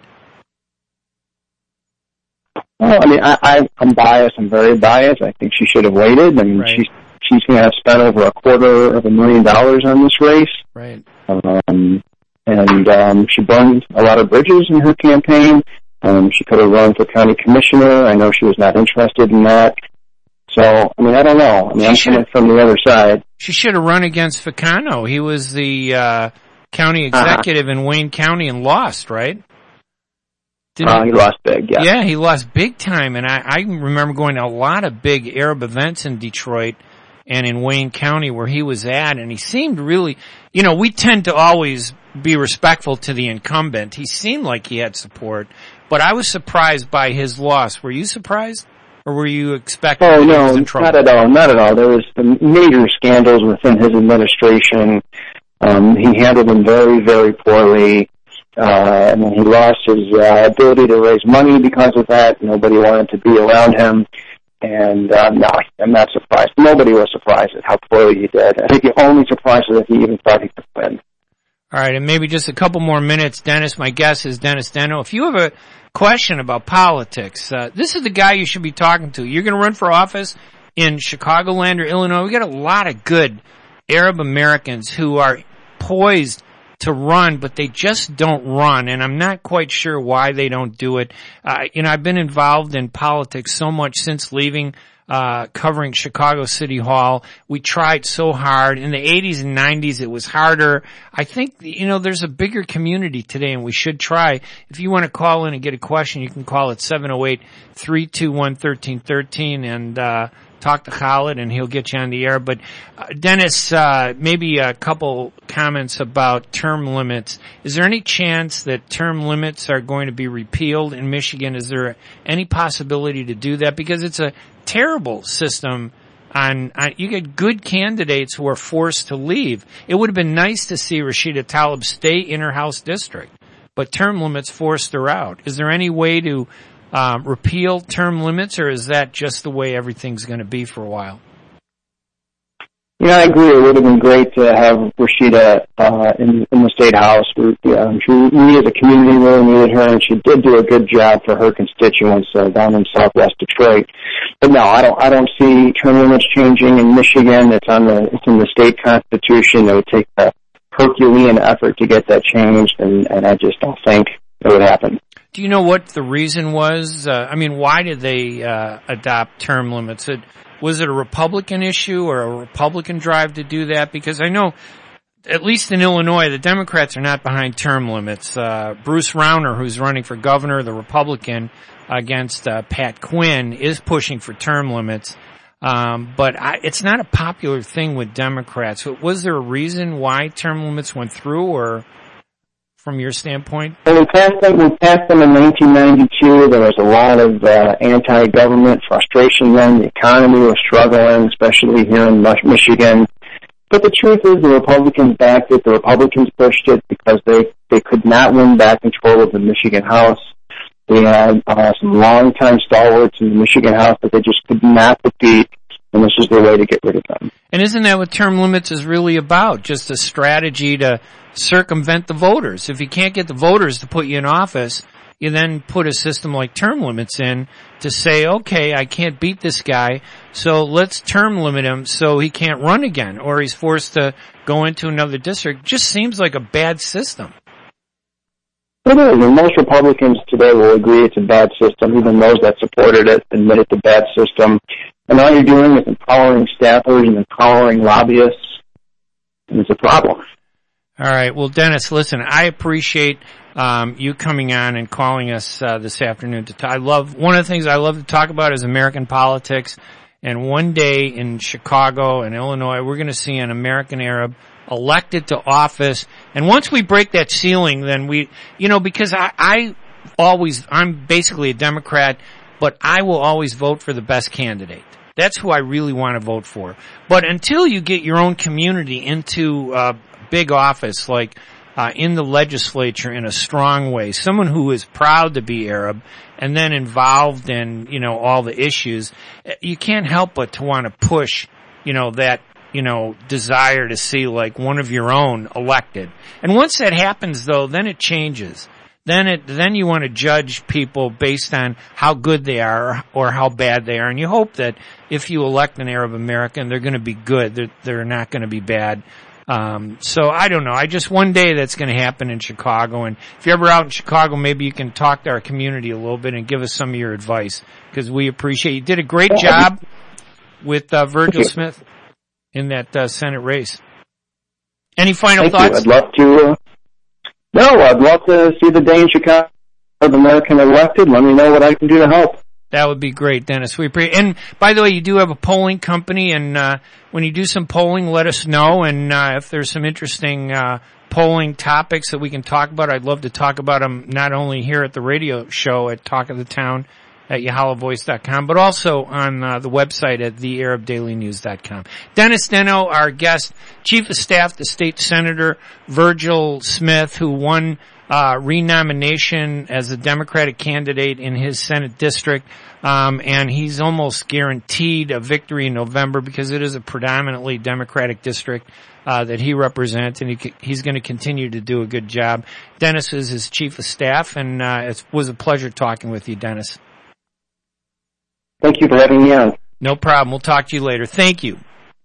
Well, I mean, I, I, I'm biased. I'm very biased. I think she should have waited. I mean, right. she's she's going to have spent over a quarter of a million dollars on this race. Right. Um, and um, she burned a lot of bridges in her campaign. Um, she could have run for county commissioner. I know she was not interested in that. So, I mean, I don't know. I mean, she I'm coming from the other side. She should have run against Ficano. He was the uh, county executive uh-huh. in Wayne County and lost, right? Didn't uh, he lost big, yeah. Yeah, he lost big time. And I, I remember going to a lot of big Arab events in Detroit and in Wayne County where he was at. And he seemed really, you know, we tend to always be respectful to the incumbent. He seemed like he had support. But I was surprised by his loss. Were you surprised? Or were you expecting oh, that no, he was in trouble? Not at all, not at all. There was some major scandals within his administration. Um, he handled them very, very poorly. Uh, and then he lost his uh, ability to raise money because of that. Nobody wanted to be around him. And uh, no, I'm not surprised. Nobody was surprised at how poorly he did. I think the only surprise was that he even thought he could win. All right, and maybe just a couple more minutes. Dennis, my guest is Dennis Steno. If you have a question about politics, uh, this is the guy you should be talking to. You're going to run for office in Chicagoland or Illinois. We got a lot of good Arab Americans who are poised to run, but they just don't run, and I'm not quite sure why they don't do it. Uh, you know, I've been involved in politics so much since leaving Uh, covering Chicago City Hall. We tried so hard. In the eighties and nineties, it was harder. I think, you know, there's a bigger community today, and we should try. If you want to call in and get a question, you can call at seven oh eight, three two one, one three one three and uh talk to Khalid, and he'll get you on the air. But, uh, Dennis, uh maybe a couple comments about term limits. Is there any chance that term limits are going to be repealed in Michigan? Is there any possibility to do that? Because it's a terrible system. On, on you get good candidates who are forced to leave. It would have been nice to see Rashida Tlaib stay in her House district, but term limits forced her out. Is there any way to um, repeal term limits, or is that just the way everything's going to be for a while? Yeah, I agree. It would have been great to have Rashida uh, in, in the state house. We, um, she, we as a community really needed her, and she did do a good job for her constituents uh, down in Southwest Detroit. But no, I don't. I don't see term limits changing in Michigan. It's on the. It's in the state constitution. It would take a Herculean effort to get that changed, and, and I just don't think it would happen. Do you know what the reason was? Uh, I mean, why did they uh, adopt term limits? It, was it a Republican issue or a Republican drive to do that? Because I know, at least in Illinois, the Democrats are not behind term limits. Uh, Bruce Rauner, who's running for governor, the Republican, against uh, Pat Quinn, is pushing for term limits. Um, but I, it's not a popular thing with Democrats. Was there a reason why term limits went through, or from your standpoint? Well, we passed them, we passed them in nineteen ninety-two. There was a lot of uh, anti-government frustration then. The economy was struggling, especially here in Michigan. But the truth is the Republicans backed it. The Republicans pushed it because they, they could not win back control of the Michigan House. They had uh, some long-time stalwarts in the Michigan House that they just could not defeat, and this is the way to get rid of them. And isn't that what term limits is really about? Just a strategy to circumvent the voters. If you can't get the voters to put you in office, you then put a system like term limits in to say, okay, I can't beat this guy, so let's term limit him so he can't run again, or he's forced to go into another district. Just seems like a bad system. It is, and most Republicans today will agree it's a bad system. Even those that supported it admit it's a bad system. And all you're doing is empowering staffers and empowering lobbyists, and it's a problem. All right. Well, Dennis, listen, I appreciate um, you coming on and calling us uh, this afternoon. To talk. I love one of the things I love to talk about is American politics. And one day in Chicago and Illinois, we're going to see an American Arab elected to office. And once we break that ceiling, then we, you know, because I, I always, I'm basically a Democrat, but I will always vote for the best candidate. That's who I really want to vote for. But until you get your own community into uh big office, like uh in the legislature in a strong way, someone who is proud to be Arab and then involved in, you know, all the issues, you can't help but to want to push, you know, that, you know, desire to see like one of your own elected. And once that happens though, then it changes. Then it, then you want to judge people based on how good they are or how bad they are. And you hope that if you elect an Arab American, they're going to be good. They're, they're not going to be bad. Um, so I don't know. I just, one day that's going to happen in Chicago. And if you're ever out in Chicago, maybe you can talk to our community a little bit and give us some of your advice, because we appreciate you. Did a great job with, uh, Virgil Smith in that, uh, Senate race. Any final Thank thoughts? You. I'd love to, uh, no, I'd love to see the day in Chicago of American elected. Let me know what I can do to help. That would be great, Dennis. We appreciate. And by the way, you do have a polling company, and uh when you do some polling, let us know. And uh if there's some interesting uh polling topics that we can talk about, I'd love to talk about them not only here at the radio show at Talk of the Town at Yahala Voice dot com, but also on uh, the website at the Arab Daily News dot com. Dennis Steno, our guest, Chief of Staff to State Senator Virgil Smith, who won uh renomination as a Democratic candidate in his Senate district, um and he's almost guaranteed a victory in November because it is a predominantly Democratic district uh that he represents, and he, he's going to continue to do a good job. Dennis is his Chief of Staff, and uh it was a pleasure talking with you, Dennis. Thank you for having me on. No problem. We'll talk to you later. Thank you.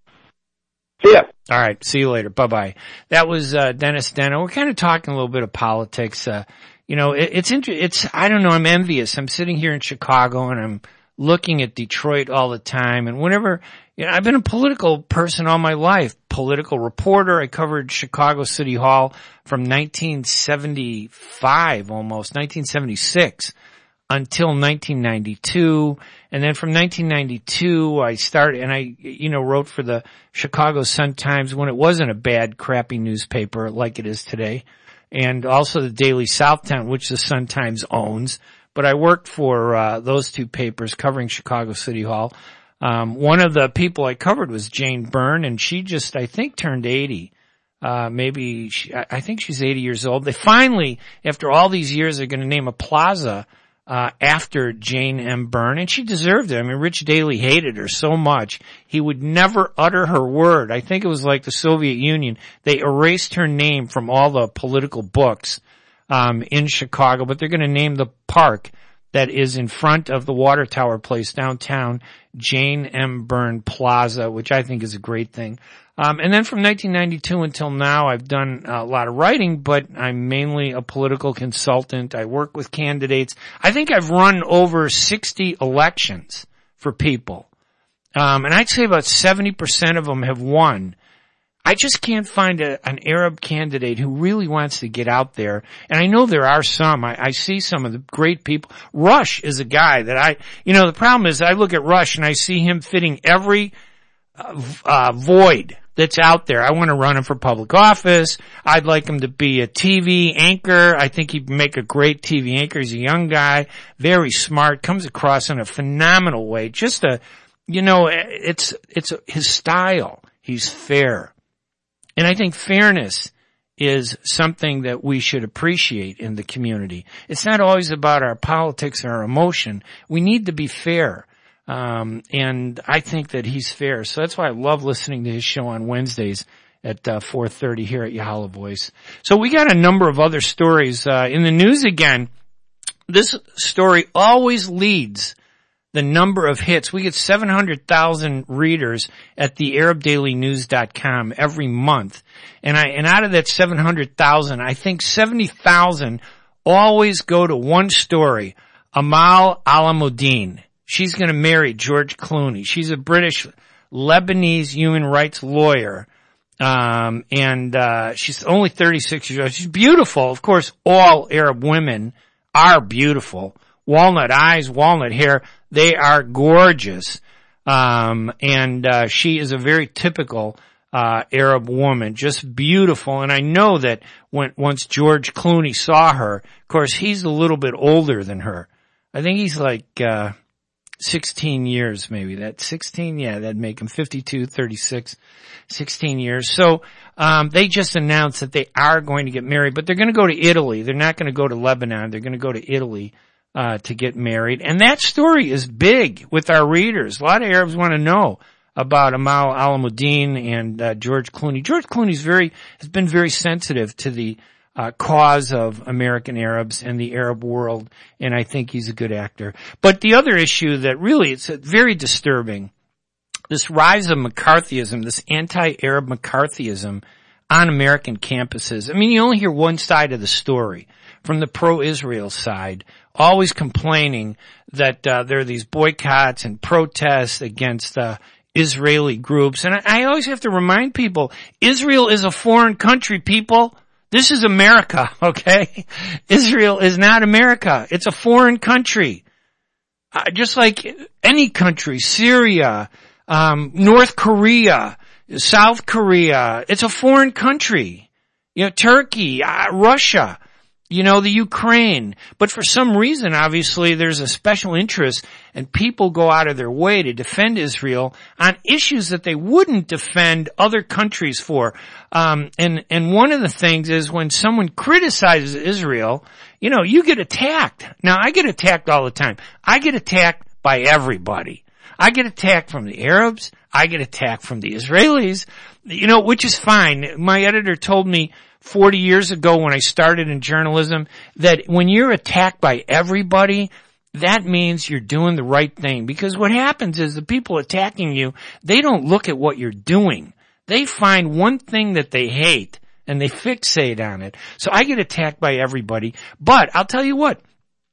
See ya. All right. See you later. Bye-bye. That was uh Dennis Steno. We're kind of talking a little bit of politics. Uh You know, it, it's inter- it's, I don't know, I'm envious. I'm sitting here in Chicago and I'm looking at Detroit all the time. And whenever, you know, I've been a political person all my life, political reporter. I covered Chicago City Hall from nineteen seventy-five almost, nineteen seventy-six until nineteen ninety-two. And then from nineteen ninety-two, I started, and I, you know, wrote for the Chicago Sun-Times when it wasn't a bad, crappy newspaper like it is today. And also the Daily Southtown, which the Sun-Times owns. But I worked for uh those two papers covering Chicago City Hall. Um one of the people I covered was Jane Byrne, and she just, I think, turned eighty. Uh maybe, she, I think she's eighty years old. They finally, after all these years, are going to name a plaza uh after Jane M. Byrne, and she deserved it. I mean, Rich Daley hated her so much, he would never utter her word. I think it was like the Soviet Union. They erased her name from all the political books um in Chicago, but they're going to name the park that is in front of the Water Tower Place downtown Jane M. Byrne Plaza, which I think is a great thing. Um, and then from nineteen ninety-two until now, I've done a lot of writing, but I'm mainly a political consultant. I work with candidates. I think I've run over sixty elections for people. Um, and I'd say about seventy percent of them have won. I just can't find a, an Arab candidate who really wants to get out there. And I know there are some. I, I see some of the great people. Rush is a guy that I, you know, the problem is I look at Rush and I see him fitting every uh, uh void that's out there. I want to run him for public office. I'd like him to be a T V anchor. I think he'd make a great T V anchor. He's a young guy, very smart, comes across in a phenomenal way. Just a, you know, it's, it's his style. He's fair. And I think fairness is something that we should appreciate in the community. It's not always about our politics or our emotion. We need to be fair. Um, and I think that he's fair. So that's why I love listening to his show on Wednesdays at uh, four thirty here at Yahala Voice. So we got a number of other stories uh, in the news again. This story always leads the number of hits. We get seven hundred thousand readers at the Arab Daily News dot com every month. And I, and out of that seven hundred thousand, I think seventy thousand always go to one story, Amal Alamuddin. She's going to marry George Clooney. She's a British Lebanese human rights lawyer. Um, and, uh, she's only thirty-six years old. She's beautiful. Of course, all Arab women are beautiful. Walnut eyes, walnut hair. They are gorgeous. Um, and, uh, she is a very typical, uh, Arab woman, just beautiful. And I know that when, once George Clooney saw her, of course, he's a little bit older than her. I think he's like, uh, sixteen years maybe. That sixteen, yeah, that'd make him fifty-two, thirty-six, sixteen years. So, um, they just announced that they are going to get married, but they're going to go to Italy. They're not going to go to Lebanon. They're going to go to Italy. Uh, to get married. And that story is big with our readers. A lot of Arabs want to know about Amal Alamuddin and uh, George Clooney. George Clooney's very, has been very sensitive to the uh, cause of American Arabs and the Arab world, and I think he's a good actor. But the other issue that really, it's very disturbing, this rise of McCarthyism, this anti-Arab McCarthyism on American campuses. I mean, you only hear one side of the story from the pro-Israel side, always complaining that uh, there are these boycotts and protests against uh, Israeli groups. And I, I always have to remind people, Israel is a foreign country, people. This is America, okay? Israel is not America. It's a foreign country. Uh, just like any country, Syria, um, North Korea, South Korea, it's a foreign country. You know, Turkey, uh, Russia. You know, the Ukraine. But for some reason, obviously, there's a special interest and people go out of their way to defend Israel on issues that they wouldn't defend other countries for. Um, and, and one of the things is when someone criticizes Israel, you know, you get attacked. Now, I get attacked all the time. I get attacked by everybody. I get attacked from the Arabs. I get attacked from the Israelis, you know, which is fine. My editor told me forty years ago when I started in journalism that when you're attacked by everybody, that means you're doing the right thing. Because what happens is the people attacking you, they don't look at what you're doing. They find one thing that they hate and they fixate on it. So I get attacked by everybody. But I'll tell you what,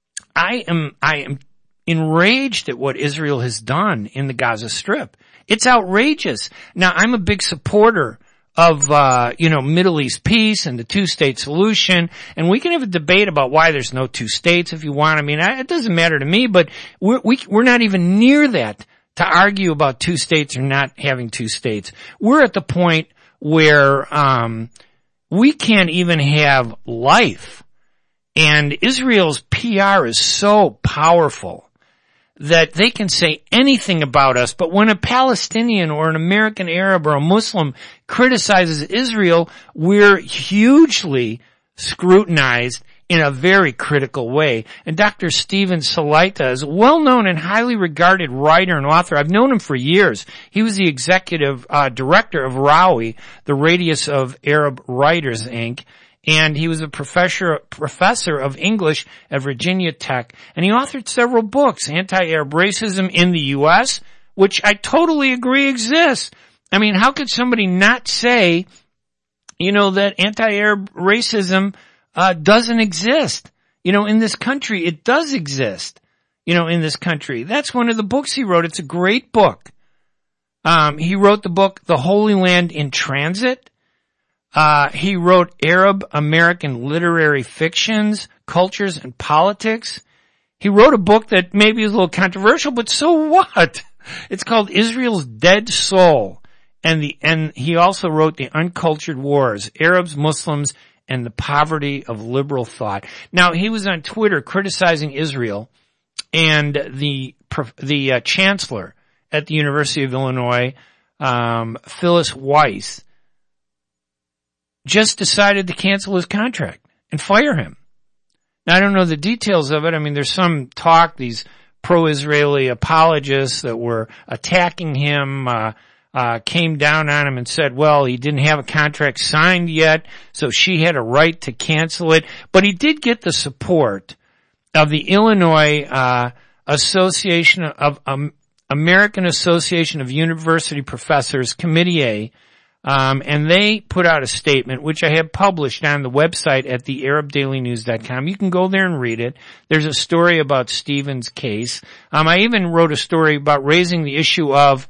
I am, I am enraged at what Israel has done in the Gaza Strip. It's outrageous. Now, I'm a big supporter of, uh, you know, Middle East peace and the two-state solution. And we can have a debate about why there's no two states if you want. I mean, I, it doesn't matter to me, but we're, we, we're not even near that to argue about two states or not having two states. We're at the point where, um, we can't even have life. And Israel's P R is so powerful that they can say anything about us, but when a Palestinian or an American Arab or a Muslim criticizes Israel, we're hugely scrutinized in a very critical way. And Doctor Steven Salaita is a well-known and highly regarded writer and author. I've known him for years. He was the executive uh, director of RAWI, the Radius of Arab Writers, Incorporated. And he was a professor, professor of English at Virginia Tech. And he authored several books, Anti-Arab Racism in the U S, which I totally agree exists. I mean, how could somebody not say, you know, that anti-Arab racism uh doesn't exist? You know, in this country, it does exist. You know, in this country. That's one of the books he wrote. It's a great book. Um, he wrote the book, The Holy Land in Transit. Uh, he wrote Arab American Literary Fictions, Cultures and Politics. He wrote a book that maybe is a little controversial, but so what? It's called Israel's Dead Soul, and the and he also wrote The Uncultured Wars, Arabs, Muslims, and the Poverty of Liberal Thought. Now, he was on Twitter criticizing Israel, and the the uh, chancellor at the University of Illinois, um, Phyllis Weiss, just decided to cancel his contract and fire him. Now, I don't know the details of it. I mean, there's some talk, these pro-Israeli apologists that were attacking him, uh, uh, came down on him and said, well, he didn't have a contract signed yet, so she had a right to cancel it. But he did get the support of the Illinois, uh, Association of, um, American Association of University Professors, Committee A, Um, and they put out a statement, which I have published on the website at the arab daily news dot com. You can go there and read it. There's a story about Stephen's case. Um, I even wrote a story about raising the issue of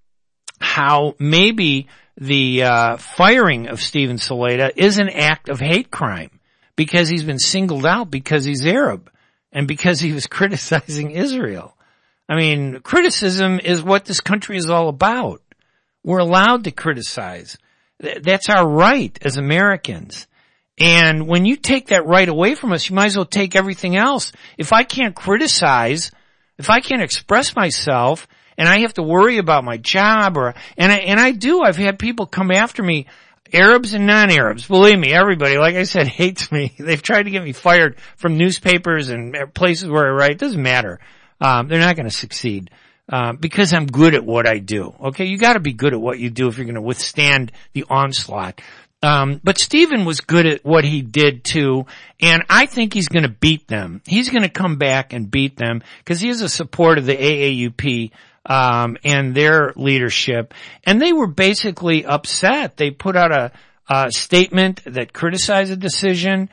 how maybe the uh, firing of Stephen Salaita is an act of hate crime because he's been singled out because he's Arab and because he was criticizing Israel. I mean, criticism is what this country is all about. We're allowed to criticize. That's our right as Americans. And when you take that right away from us, you might as well take everything else. If I can't criticize, if I can't express myself, and I have to worry about my job, or and I and I do, I've had people come after me, Arabs and non-Arabs. Believe me, everybody, like I said, hates me. They've tried to get me fired from newspapers and places where I write. It doesn't matter. Um, they're not going to succeed. Uh, because I'm good at what I do. Okay, you gotta be good at what you do if you're gonna withstand the onslaught. Um, but Stephen was good at what he did too, and I think he's gonna beat them. He's gonna come back and beat them, because he has the support of the A A U P, um, and their leadership. And they were basically upset. They put out a, a statement that criticized the decision,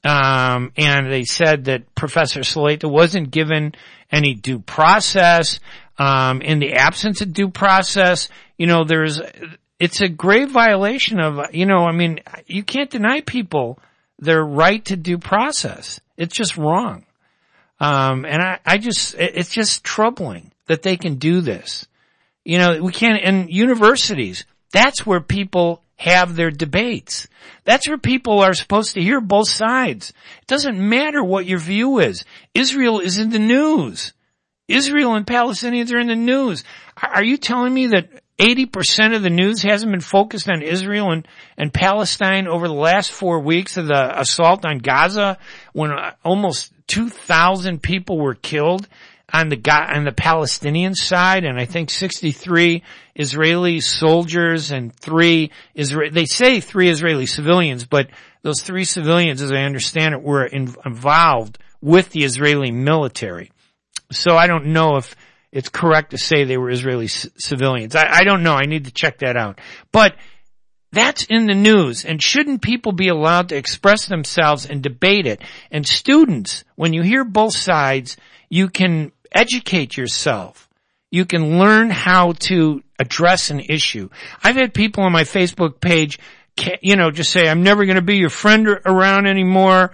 um, and they said that Professor Salaita wasn't given any due process. Um, in the absence of due process, you know, there's, it's a grave violation of, you know, I mean, you can't deny people their right to due process. It's just wrong. Um, and I, I just, it's just troubling that they can do this. You know, we can't, in universities, that's where people have their debates. That's where people are supposed to hear both sides. It doesn't matter what your view is. Israel is in the news. Israel and Palestinians are in the news. Are you telling me that eighty percent of the news hasn't been focused on Israel and, and Palestine over the last four weeks of the assault on Gaza, when almost two thousand people were killed on the on the Palestinian side, and I think sixty-three Israeli soldiers and three Israel, they say three Israeli civilians, but those three civilians, as I understand it, were in, involved with the Israeli military. So I don't know if it's correct to say they were Israeli c- civilians. I, I don't know. I need to check that out. But that's in the news, and shouldn't people be allowed to express themselves and debate it? And students, when you hear both sides, you can educate yourself. You can learn how to address an issue. I've had people on my Facebook page, you know, just say, I'm never going to be your friend around anymore.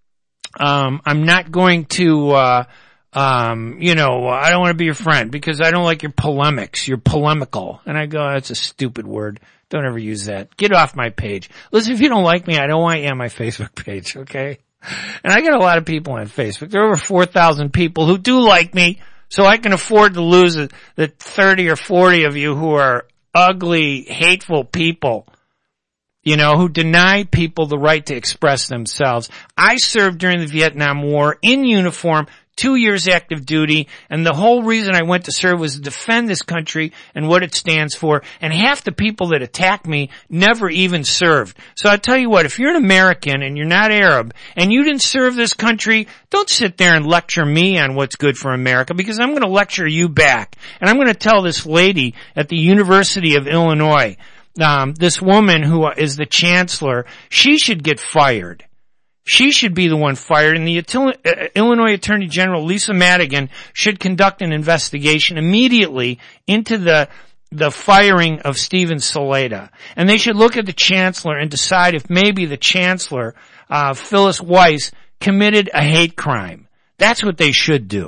Um, I'm not going to, uh, Um, you know, I don't want to be your friend because I don't like your polemics. You're polemical. And I go, that's a stupid word. Don't ever use that. Get off my page. Listen, if you don't like me, I don't want you on my Facebook page, okay? And I get a lot of people on Facebook. There are over four thousand people who do like me, so I can afford to lose the thirty or forty of you who are ugly, hateful people, you know, who deny people the right to express themselves. I served during the Vietnam War in uniform, two years active duty, and the whole reason I went to serve was to defend this country and what it stands for, and half the people that attack me never even served. So I tell you what, if you're an American and you're not Arab, and you didn't serve this country, don't sit there and lecture me on what's good for America, because I'm going to lecture you back. And I'm going to tell this lady at the University of Illinois, um, this woman who is the chancellor, she should get fired. She should be the one fired, and the Illinois Attorney General, Lisa Madigan, should conduct an investigation immediately into the the firing of Stephen Salaita. And they should look at the chancellor and decide if maybe the chancellor, uh, Phyllis Weiss, committed a hate crime. That's what they should do.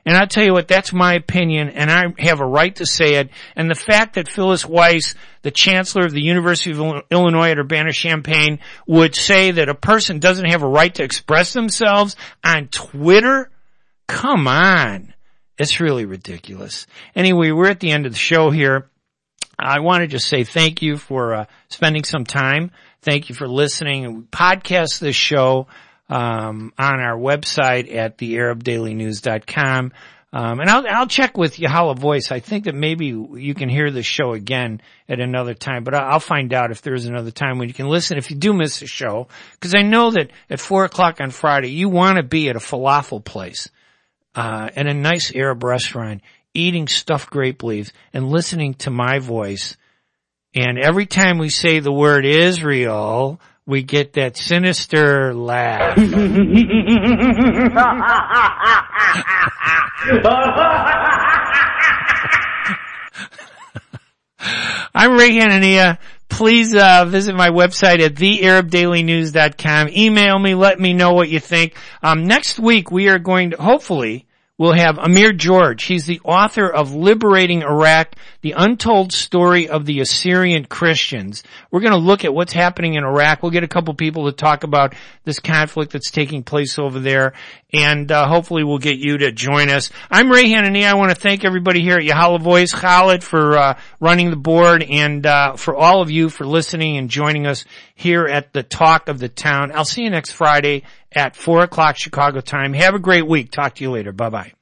And I'll tell you what, that's my opinion, and I have a right to say it. And the fact that Phyllis Weiss, the chancellor of the University of Illinois at Urbana-Champaign, would say that a person doesn't have a right to express themselves on Twitter? Come on. It's really ridiculous. Anyway, we're at the end of the show here. I want to just say thank you for uh, spending some time. Thank you for listening. We podcast this show um on our website at the arab daily news dot com. Um and I'll I'll check with Yahala Voice. I think that maybe you can hear the show again at another time, but I'll find out if there's another time when you can listen if you do miss the show, because I know that at four o'clock on Friday you want to be at a falafel place, uh at a nice Arab restaurant, eating stuffed grape leaves and listening to my voice. And every time we say the word Israel, we get that sinister laugh. I'm Ray Hanania. Please uh visit my website at the arab daily news dot com. Email me, let me know what you think. Um next week we are going to, hopefully, we'll have Amir George. He's the author of Liberating Iraq, the Untold Story of the Assyrian Christians. We're going to look at what's happening in Iraq. We'll get a couple people to talk about this conflict that's taking place over there, and uh, hopefully we'll get you to join us. I'm Ray Hanani. I want to thank everybody here at Yahala Voice, Khalid for uh, running the board, and uh, for all of you for listening and joining us here at the Talk of the Town. I'll see you next Friday at four o'clock Chicago time. Have a great week. Talk to you later. Bye-bye.